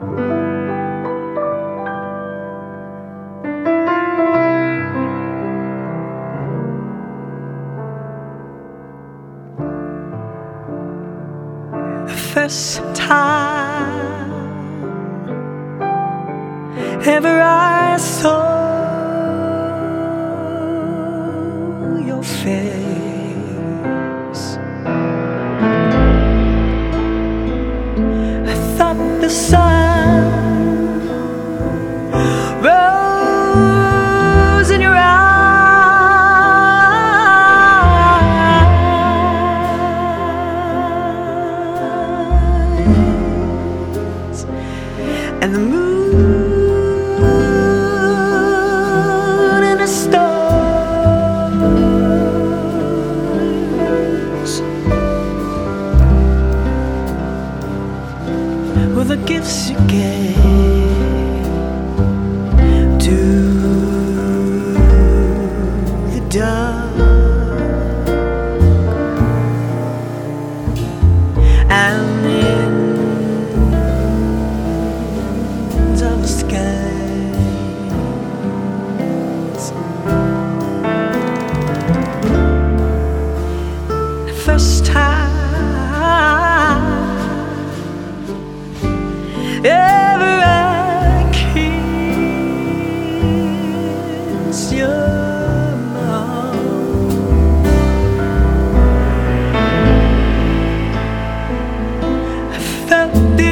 First time ever I saw your face, I thought the sun rose in your eyes, and the moon and the stars were the gifts you gave to the dark, and of the skies. The first time ever I kissed your mouth, I felt the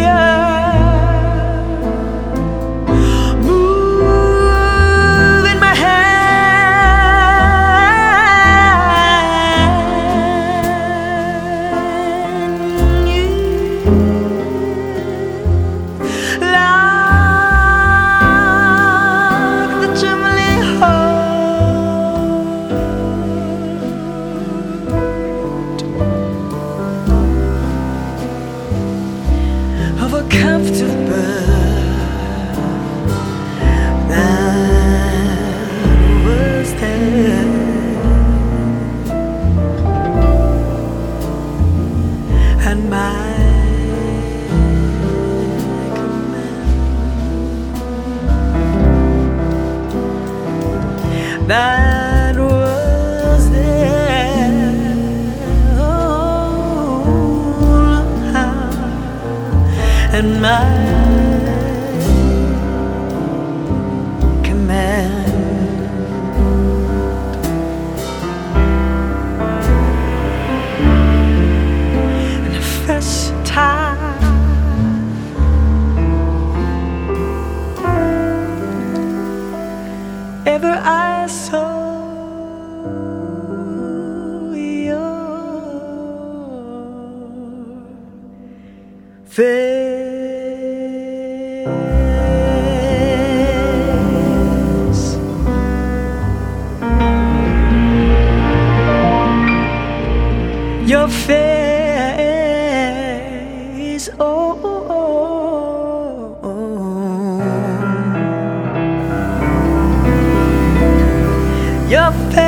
of a captive bird that was there, and my command that was there. And my command, and the first time ever I saw your face. Your face, oh, oh, oh, oh. Your face.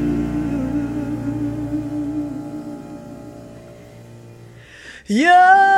Yeah.